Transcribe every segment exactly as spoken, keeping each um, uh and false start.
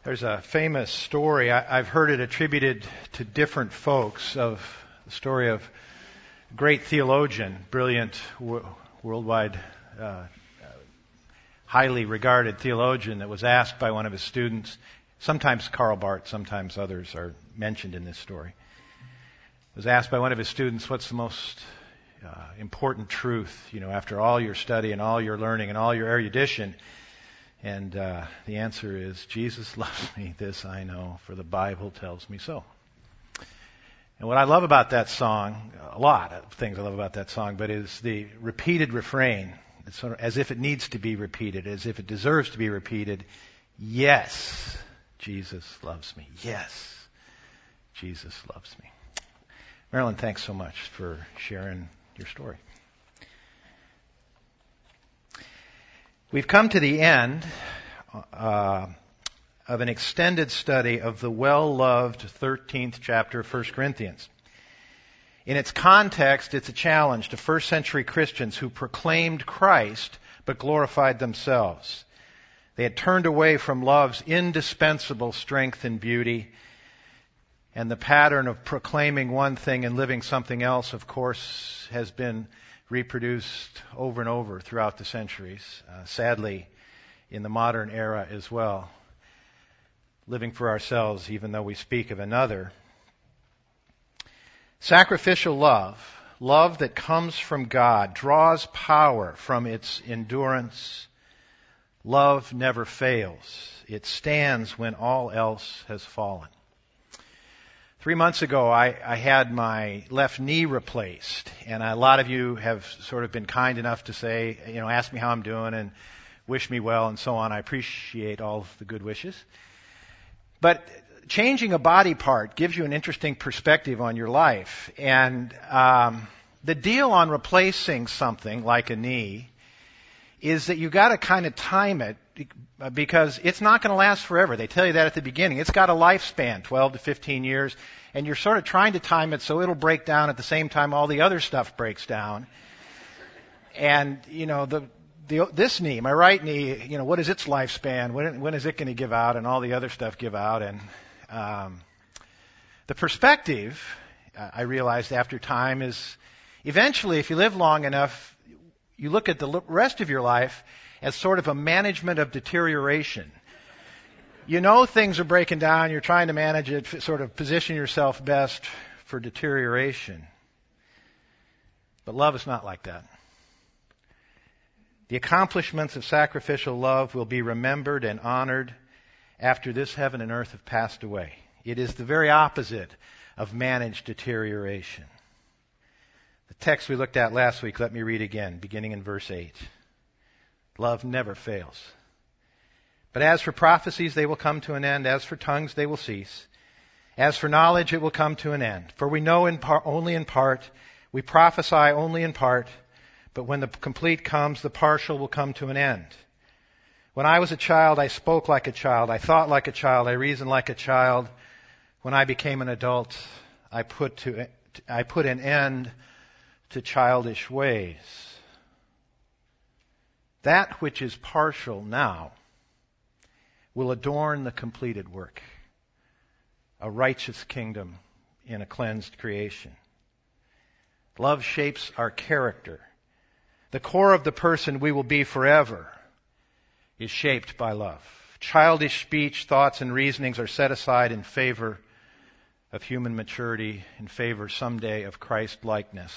There's a famous story, I, I've heard it attributed to different folks, of the story of a great theologian, brilliant, w- worldwide, uh, highly regarded theologian that was asked by one of his students, sometimes Karl Barth, sometimes others are mentioned in this story, was asked by one of his students, what's the most uh, important truth, you know, after all your study and all your learning and all your erudition? And uh, the answer is, Jesus loves me, this I know, for the Bible tells me so. And what I love about that song, a lot of things I love about that song, but is the repeated refrain. It's sort of as if it needs to be repeated, as if it deserves to be repeated. Yes, Jesus loves me. Yes, Jesus loves me. Marilyn, thanks so much for sharing your story. We've come to the end uh, of an extended study of the well-loved thirteenth chapter of First Corinthians. In its context, it's a challenge to first century Christians who proclaimed Christ but glorified themselves. They had turned away from love's indispensable strength and beauty, and the pattern of proclaiming one thing and living something else, of course, has been reproduced over and over throughout the centuries, uh, sadly, in the modern era as well. Living for ourselves, even though we speak of another. Sacrificial love, love that comes from God, draws power from its endurance. Love never fails. It stands when all else has fallen. Three months ago, I, I had my left knee replaced, and a lot of you have sort of been kind enough to say, you know, ask me how I'm doing and wish me well and so on. I appreciate all of the good wishes. But changing a body part gives you an interesting perspective on your life. And um, the deal on replacing something like a knee is that you got to kind of time it, because it's not going to last forever. They tell you that at the beginning. It's got a lifespan, twelve to fifteen years, and you're sort of trying to time it so it'll break down at the same time all the other stuff breaks down. And, you know, the, the this knee, my right knee, you know, what is its lifespan? When, when is it going to give out and all the other stuff give out? And um, the perspective, uh, I realized after time, is eventually, if you live long enough, you look at the rest of your life as sort of a management of deterioration. You know things are breaking down, you're trying to manage it, sort of position yourself best for deterioration. But love is not like that. The accomplishments of sacrificial love will be remembered and honored after this heaven and earth have passed away. It is the very opposite of managed deterioration. The text we looked at last week, let me read again, beginning in verse eight. Love never fails. But as for prophecies, they will come to an end. As for tongues, they will cease. As for knowledge, it will come to an end. For we know in par- only in part. We prophesy only in part. But when the complete comes, the partial will come to an end. When I was a child, I spoke like a child. I thought like a child. I reasoned like a child. When I became an adult, I put to I put an end to childish ways. That which is partial now will adorn the completed work, a righteous kingdom in a cleansed creation. Love shapes our character. The core of the person we will be forever is shaped by love. Childish speech, thoughts, and reasonings are set aside in favor of human maturity, in favor someday of Christ-likeness.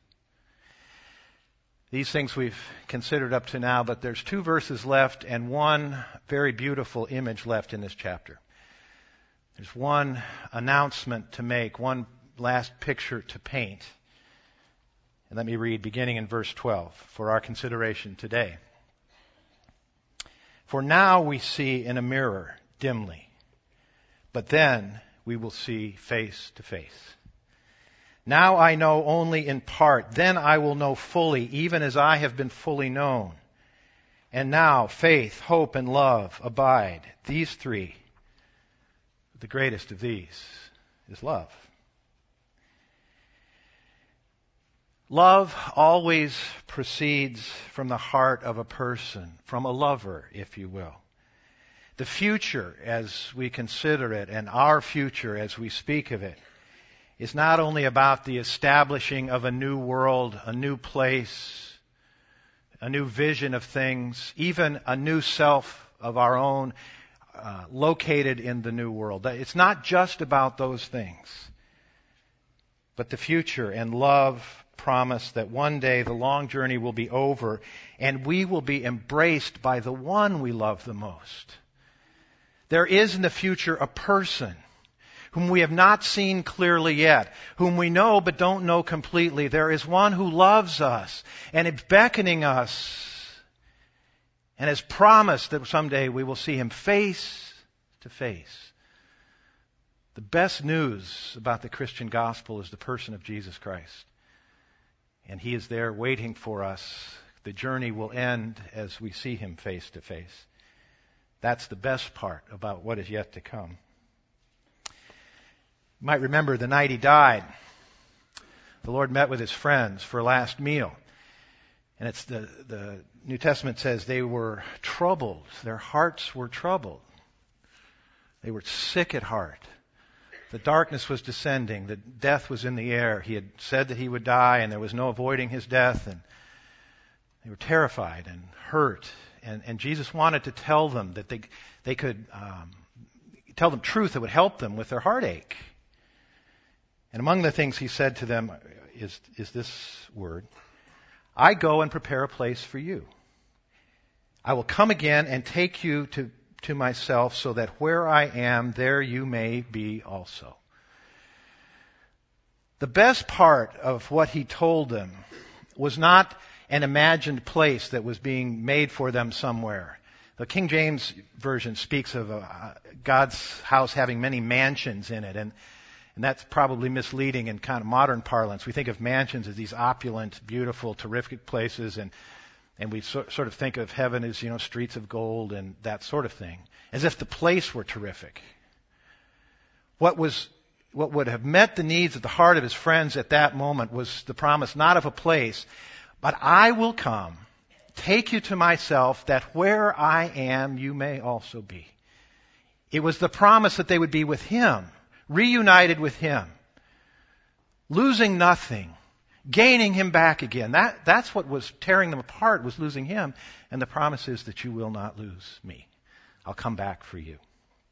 These things we've considered up to now, but there's two verses left and one very beautiful image left in this chapter. There's one announcement to make, one last picture to paint. And let me read beginning in verse twelve for our consideration today. For now we see in a mirror dimly, but then we will see face to face. Now I know only in part, then I will know fully, even as I have been fully known. And now faith, hope, and love abide. These three, the greatest of these is love. Love always proceeds from the heart of a person, from a lover, if you will. The future, as we consider it, and our future as we speak of it, is not only about the establishing of a new world, a new place, a new vision of things, even a new self of our own uh, located in the new world. It's not just about those things, but the future and love promise that one day the long journey will be over and we will be embraced by the one we love the most. There is in the future a person whom we have not seen clearly yet, whom we know but don't know completely. There is one who loves us and is beckoning us and has promised that someday we will see him face to face. The best news about the Christian gospel is the person of Jesus Christ. And he is there waiting for us. The journey will end as we see him face to face. That's the best part about what is yet to come. You might remember the night he died. The Lord met with his friends for a last meal. And it's the, the New Testament says they were troubled. Their hearts were troubled. They were sick at heart. The darkness was descending. The death was in the air. He had said that he would die, and there was no avoiding his death. And they were terrified and hurt. And, and Jesus wanted to tell them that they they could um, tell them truth that would help them with their heartache. And among the things he said to them is, is this word: I go and prepare a place for you. I will come again and take you to, to myself, so that where I am, there you may be also. The best part of what he told them was not an imagined place that was being made for them somewhere. The King James Version speaks of uh, God's house having many mansions in it, and, and that's probably misleading in kind of modern parlance. We think of mansions as these opulent, beautiful, terrific places, and and we so, sort of think of heaven as, you know, streets of gold and that sort of thing, as if the place were terrific. What was what would have met the needs of the heart of his friends at that moment was the promise not of a place, but I will come, take you to myself, that where I am, you may also be. It was the promise that they would be with him, reunited with him, losing nothing, gaining him back again. That, that's what was tearing them apart, was losing him. And the promise is that you will not lose me. I'll come back for you.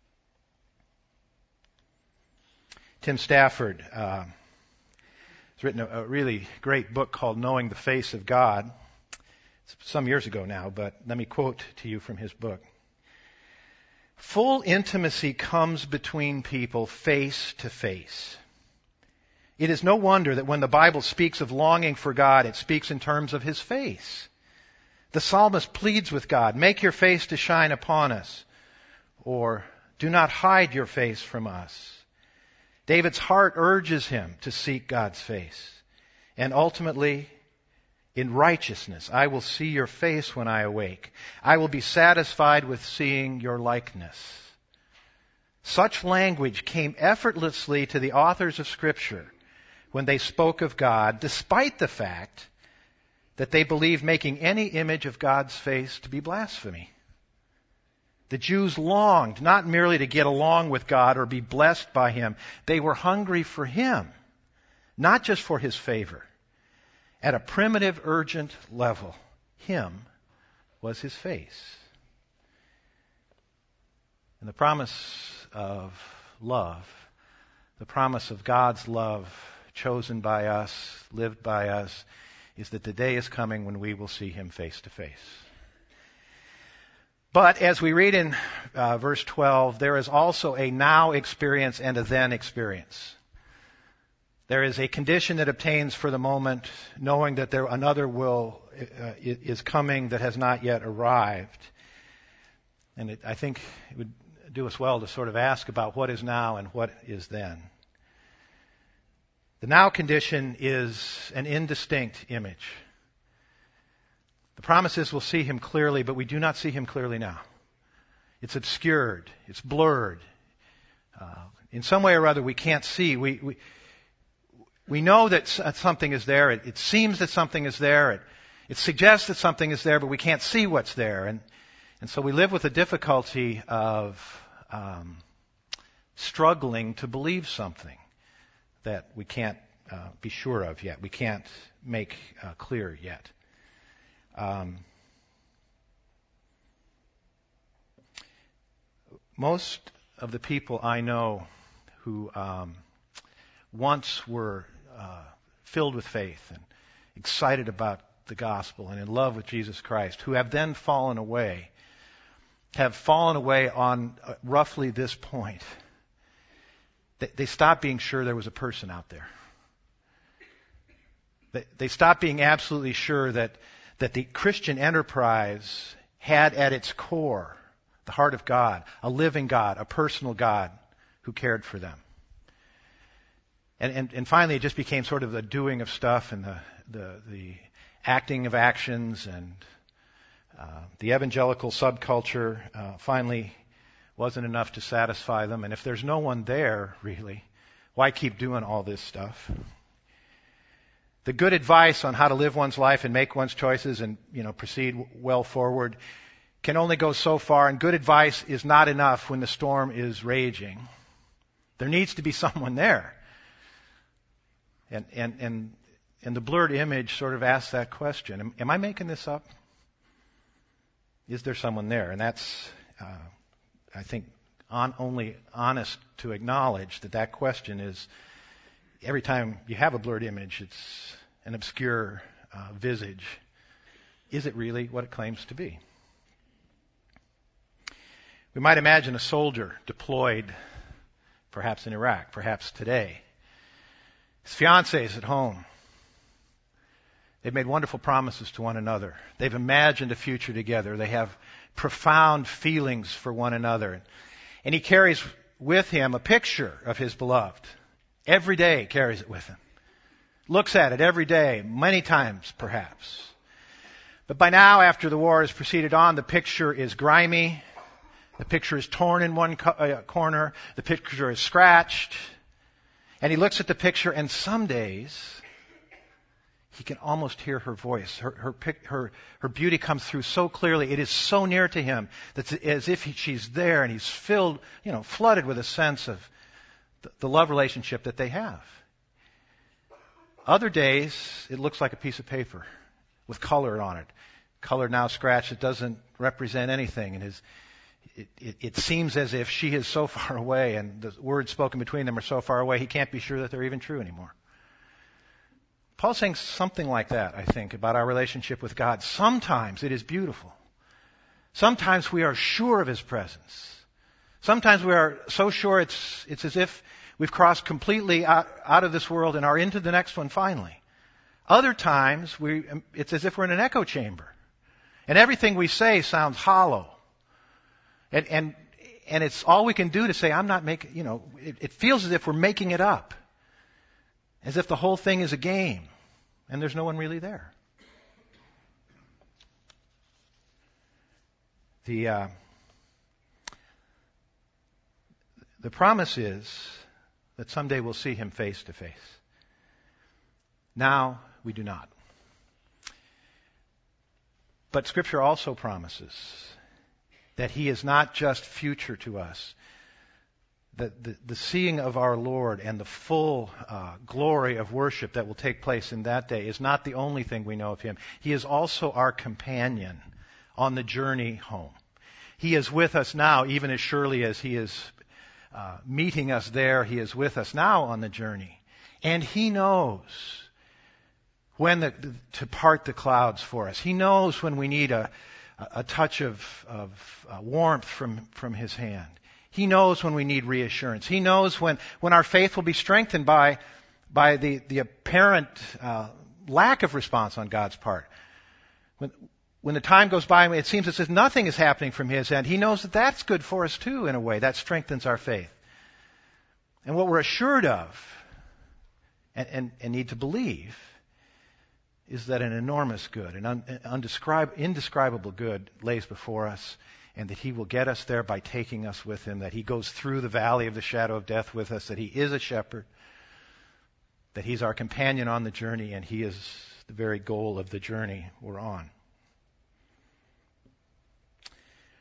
Tim Stafford uh, has written a, a really great book called Knowing the Face of God. It's some years ago now, but let me quote to you from his book. Full intimacy comes between people face to face. It is no wonder that when the Bible speaks of longing for God, it speaks in terms of his face. The psalmist pleads with God, make your face to shine upon us, or do not hide your face from us. David's heart urges him to seek God's face. And ultimately, in righteousness, I will see your face when I awake. I will be satisfied with seeing your likeness. Such language came effortlessly to the authors of Scripture when they spoke of God, despite the fact that they believed making any image of God's face to be blasphemy. The Jews longed not merely to get along with God or be blessed by him. They were hungry for him, not just for his favor. At a primitive, urgent level, him was his face. And the promise of love, the promise of God's love chosen by us, lived by us, is that the day is coming when we will see him face to face. But as we read in uh, verse twelve, there is also a now experience and a then experience. There is a condition that obtains for the moment, knowing that there another will uh, is coming that has not yet arrived. And it, I think it would do us well to sort of ask about what is now and what is then. The now condition is an indistinct image. The promise is we'll see him clearly, but we do not see him clearly now. It's obscured. It's blurred. Uh, in some way or other, we can't see. We we, we know that something is there. It, it seems that something is there. It, it suggests that something is there, but we can't see what's there. And And so we live with the difficulty of um, struggling to believe something that we can't uh, be sure of yet. We can't make uh, clear yet. Um, most of the people I know who um, once were uh, filled with faith and excited about the gospel and in love with Jesus Christ, who have then fallen away, have fallen away on uh, roughly this point. They, they stopped being sure there was a person out there. They, they stopped being absolutely sure that, that the Christian enterprise had at its core the heart of God, a living God, a personal God who cared for them. And, and, and finally, it just became sort of the doing of stuff and the, the, the acting of actions, and uh, the evangelical subculture uh, finally wasn't enough to satisfy them. And if there's no one there, really, why keep doing all this stuff? The good advice on how to live one's life and make one's choices and, you know, proceed well forward can only go so far, and good advice is not enough when the storm is raging. There needs to be someone there. And and and and the blurred image sort of asks that question. Am, am I making this up? Is there someone there? And that's, uh, I think, on, only honest to acknowledge that that question is, every time you have a blurred image, it's an obscure uh, visage. Is it really what it claims to be? We might imagine a soldier deployed, perhaps in Iraq, perhaps today. His fiancée is at home. They've made wonderful promises to one another. They've imagined a future together. They have profound feelings for one another. And he carries with him a picture of his beloved. Every day carries it with him. Looks at it every day, many times perhaps. But by now, after the war has proceeded on, the picture is grimy. The picture is torn in one co- uh, corner. The picture is scratched. And he looks at the picture, and some days he can almost hear her voice. Her, her, her, her beauty comes through so clearly. It is so near to him that it's as if he, she's there, and he's filled, you know, flooded with a sense of the, the love relationship that they have. Other days, it looks like a piece of paper with color on it. Color now scratched. It doesn't represent anything. And his, it, it, it seems as if she is so far away, and the words spoken between them are so far away, he can't be sure that they're even true anymore. Paul's saying something like that, I think, about our relationship with God. Sometimes it is beautiful. Sometimes we are sure of His presence. Sometimes we are so sure it's, it's as if we've crossed completely out, out of this world and are into the next one finally. Other times, we, it's as if we're in an echo chamber. And everything we say sounds hollow. And, and, and it's all we can do to say, I'm not making, you know, it, it feels as if we're making it up. As if the whole thing is a game. And there's no one really there. The, uh, the promise is that someday we'll see Him face to face. Now, we do not. But Scripture also promises that He is not just future to us. The, the, the seeing of our Lord and the full uh, glory of worship that will take place in that day is not the only thing we know of Him. He is also our companion on the journey home. He is with us now, even as surely as He is uh, meeting us there. He is with us now on the journey. And He knows when the, the, to part the clouds for us. He knows when we need a, a touch of, of uh, warmth from, from His hand. He knows when we need reassurance. He knows when, when our faith will be strengthened by, by the, the apparent uh, lack of response on God's part. When, when the time goes by, it seems as if nothing is happening from His end. He knows that that's good for us too, in a way. That strengthens our faith. And what we're assured of and, and, and need to believe is that an enormous good, an un, undescrib, indescribable good lays before us, and that He will get us there by taking us with Him, that He goes through the valley of the shadow of death with us, that He is a shepherd, that He's our companion on the journey, and He is the very goal of the journey we're on.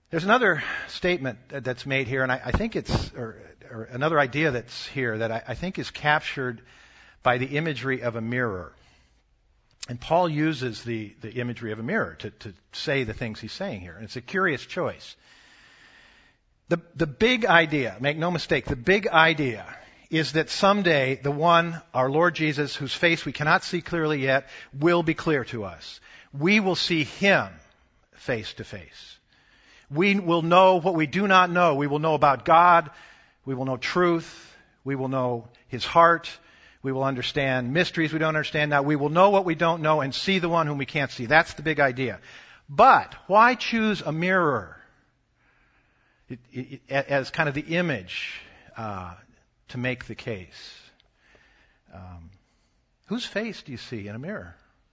There's another statement that's made here, and I, I think it's, or, or another idea that's here that I, I think is captured by the imagery of a mirror. And Paul uses the, the imagery of a mirror to, to say the things he's saying here. And it's a curious choice. The, the big idea, make no mistake, the big idea is that someday the one, our Lord Jesus, whose face we cannot see clearly yet, will be clear to us. We will see Him face to face. We will know what we do not know. We will know about God. We will know truth. We will know His heart. We will understand mysteries we don't understand now. We will know what we don't know and see the one whom we can't see. That's the big idea. But why choose a mirror it, it, as kind of the image uh, to make the case? Um, whose face do you see in a mirror?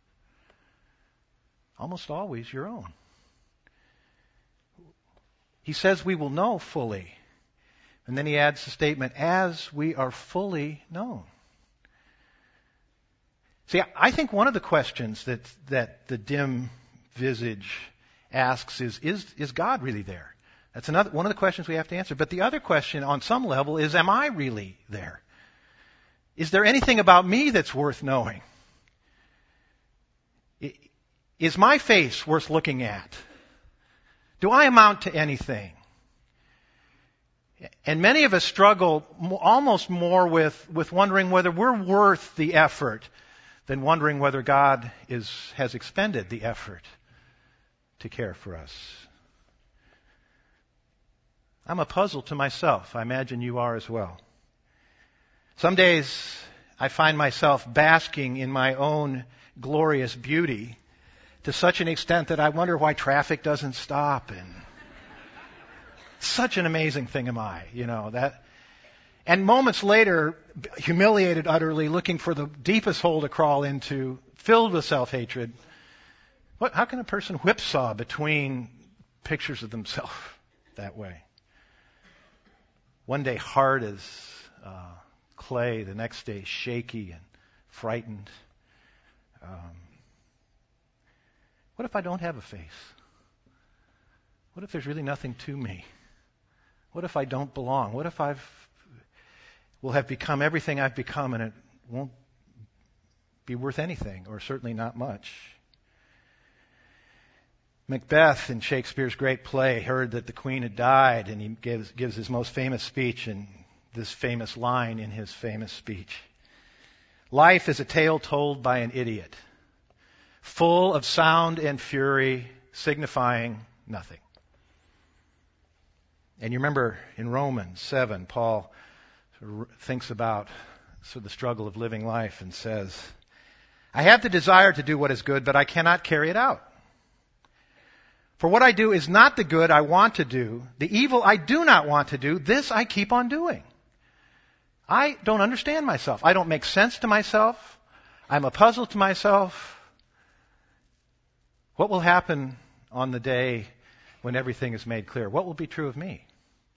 Almost always your own. He says we will know fully. And then he adds the statement, as we are fully known. See, I think one of the questions that, that the dim visage asks is, is, is God really there? That's another, one of the questions we have to answer. But the other question on some level is, am I really there? Is there anything about me that's worth knowing? Is my face worth looking at? Do I amount to anything? And many of us struggle almost more with, with wondering whether we're worth the effort than wondering whether God is, has expended the effort to care for us. I'm a puzzle to myself. I imagine you are as well. Some days I find myself basking in my own glorious beauty to such an extent that I wonder why traffic doesn't stop. And such an amazing thing am I, you know, that. And moments later, humiliated utterly, looking for the deepest hole to crawl into, filled with self-hatred. What, how can a person whipsaw between pictures of themselves that way? One day hard as uh, clay, the next day shaky and frightened. Um, What if I don't have a face? What if there's really nothing to me? What if I don't belong? What if I've will have become everything I've become and it won't be worth anything, or certainly not much? Macbeth in Shakespeare's great play heard that the queen had died, and he gives, gives his most famous speech and this famous line in his famous speech. Life is a tale told by an idiot, full of sound and fury, signifying nothing. And you remember in Romans seven, Paul thinks about sort of the struggle of living life and says, I have the desire to do what is good, but I cannot carry it out. For what I do is not the good I want to do. The evil I do not want to do, this I keep on doing. I don't understand myself. I don't make sense to myself. I'm a puzzle to myself. What will happen on the day when everything is made clear? What will be true of me?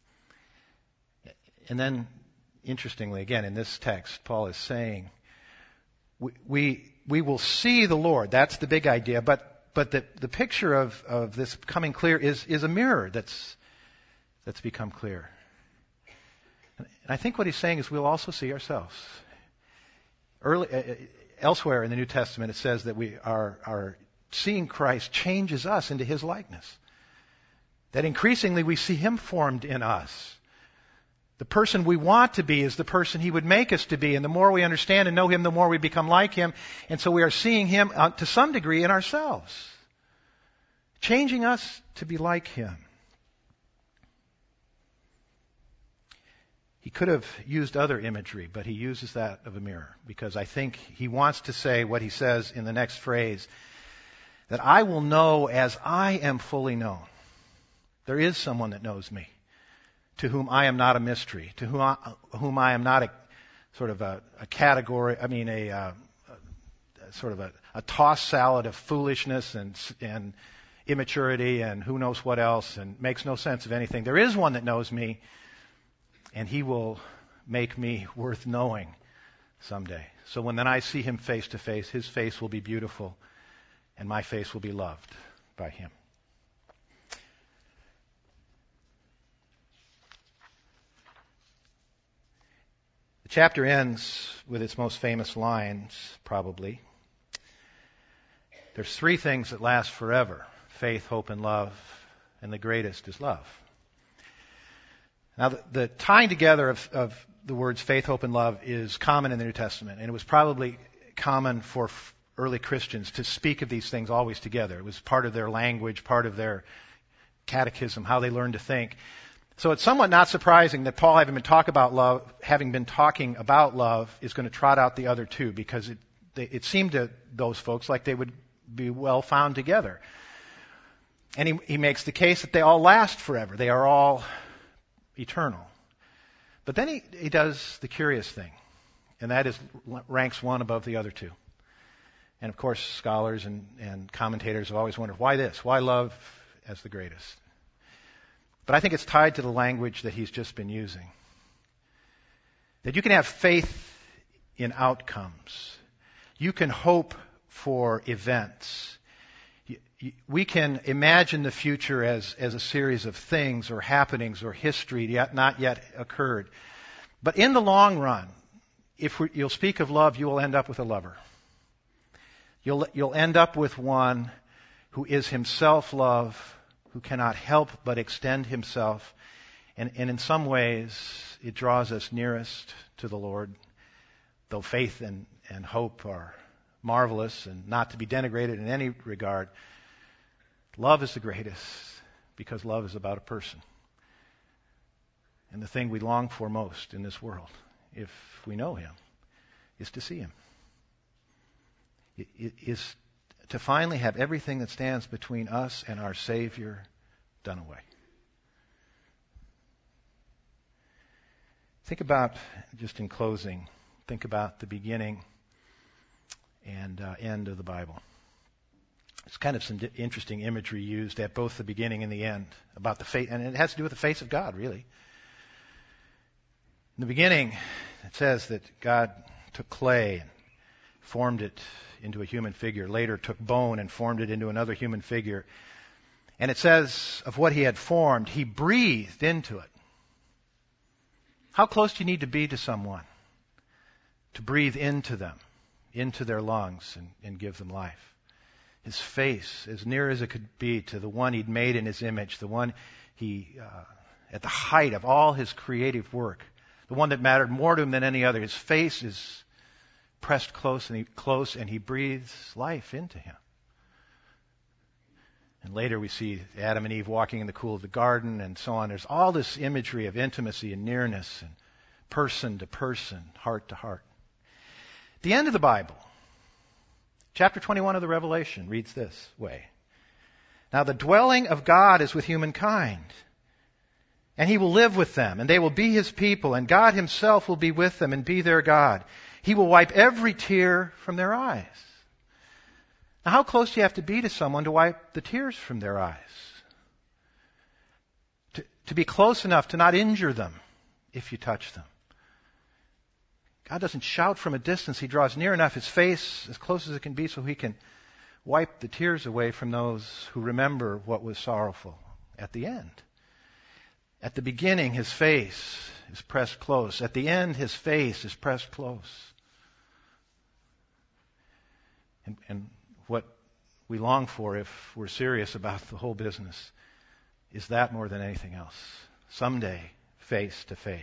And then, interestingly, again, in this text, Paul is saying, we we, we will see the Lord. That's the big idea. But but the, the picture of, of this coming clear is, is a mirror that's that's become clear. And I think what he's saying is we'll also see ourselves. Early, uh, elsewhere in the New Testament, it says that we are are seeing Christ changes us into His likeness. That increasingly we see Him formed in us. The person we want to be is the person He would make us to be. And the more we understand and know Him, the more we become like Him. And so we are seeing Him uh, to some degree in ourselves. Changing us to be like Him. He could have used other imagery, but He uses that of a mirror. Because I think He wants to say what He says in the next phrase, that I will know as I am fully known. There is someone that knows me, to whom I am not a mystery, to whom I, whom I am not a sort of a, a category, I mean a, a, a sort of a, a tossed salad of foolishness and, and immaturity and who knows what else and makes no sense of anything. There is one that knows me, and He will make me worth knowing someday. So when then I see Him face to face, His face will be beautiful, and my face will be loved by Him. The chapter ends with its most famous lines, probably. There's three things that last forever: faith, hope, and love, and the greatest is love. Now, the, the tying together of, of the words faith, hope, and love is common in the New Testament, and it was probably common for f- early Christians to speak of these things always together. It was part of their language, part of their catechism, how they learned to think. So it's somewhat not surprising that Paul, having been talk about love, having been talking about love, is going to trot out the other two, because it, they, it seemed to those folks like they would be well found together. And he, he makes the case that they all last forever. They are all eternal. But then he, he does the curious thing, and that is ranks one above the other two. And of course, scholars and, and commentators have always wondered, why this? Why love as the greatest? But I think it's tied to the language that he's just been using. That you can have faith in outcomes. You can hope for events. We can imagine the future as, as a series of things or happenings or history yet not yet occurred. But in the long run, if we, you'll speak of love, you will end up with a lover. You'll, you'll end up with one who is himself love, who cannot help but extend himself. And, and in some ways, it draws us nearest to the Lord, though faith and, and hope are marvelous and not to be denigrated in any regard. Love is the greatest, because love is about a person. And the thing we long for most in this world, if we know him, is to see him. It, it is to finally have everything that stands between us and our Savior done away. Think about, just in closing, think about the beginning and uh, end of the Bible. It's kind of some interesting imagery used at both the beginning and the end about the face, and it has to do with the face of God, really. In the beginning, it says that God took clay and formed it into a human figure. Later, took bone and formed it into another human figure. And it says of what he had formed, he breathed into it. How close do you need to be to someone to breathe into them, into their lungs, and, and give them life? His face, as near as it could be to the one he'd made in his image, the one he, uh, at the height of all his creative work, the one that mattered more to him than any other. His face is pressed close and he, close, and he breathes life into him. And later we see Adam and Eve walking in the cool of the garden and so on. There's all this imagery of intimacy and nearness and person to person, heart to heart. At the end of the Bible, chapter twenty-one of the Revelation reads this way. Now the dwelling of God is with humankind, and he will live with them, and they will be his people, and God himself will be with them and be their God. He will wipe every tear from their eyes. Now, how close do you have to be to someone to wipe the tears from their eyes? To, to be close enough to not injure them if you touch them. God doesn't shout from a distance. He draws near enough, his face as close as it can be, so he can wipe the tears away from those who remember what was sorrowful at the end. At the beginning, his face is pressed close. At the end, his face is pressed close. And, and what we long for, if we're serious about the whole business, is that more than anything else. Someday, face to face.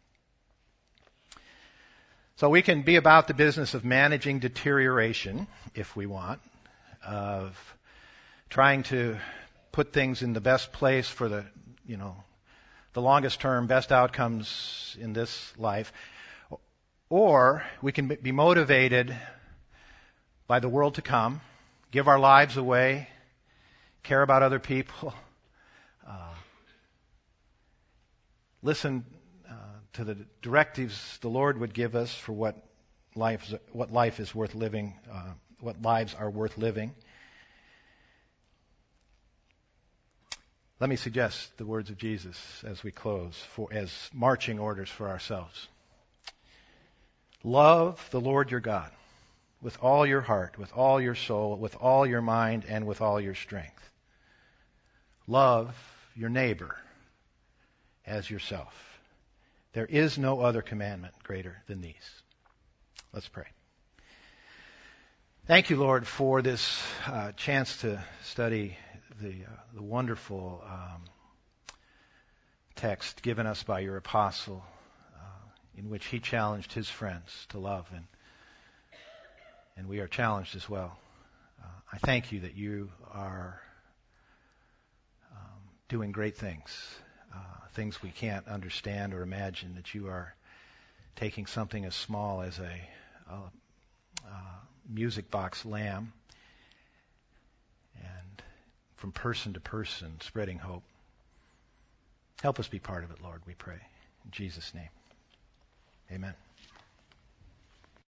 So we can be about the business of managing deterioration, if we want, of trying to put things in the best place for the, you know, the longest term, best outcomes in this life. Or we can be motivated by the world to come, give our lives away, care about other people, uh, listen uh, to the directives the Lord would give us for what life, what life is worth living, uh, what lives are worth living. Let me suggest the words of Jesus as we close, for as marching orders for ourselves. Love the Lord your God with all your heart, with all your soul, with all your mind, and with all your strength. Love your neighbor as yourself. There is no other commandment greater than these. Let's pray. Thank you, Lord, for this uh, chance to study the, uh, the wonderful um, text given us by your apostle, uh, in which he challenged his friends to love, and and we are challenged as well. Uh, I thank you that you are um, doing great things, uh, things we can't understand or imagine, that you are taking something as small as a, a, a music box lamb and from person to person spreading hope. Help us be part of it, Lord, we pray. In Jesus' name, amen.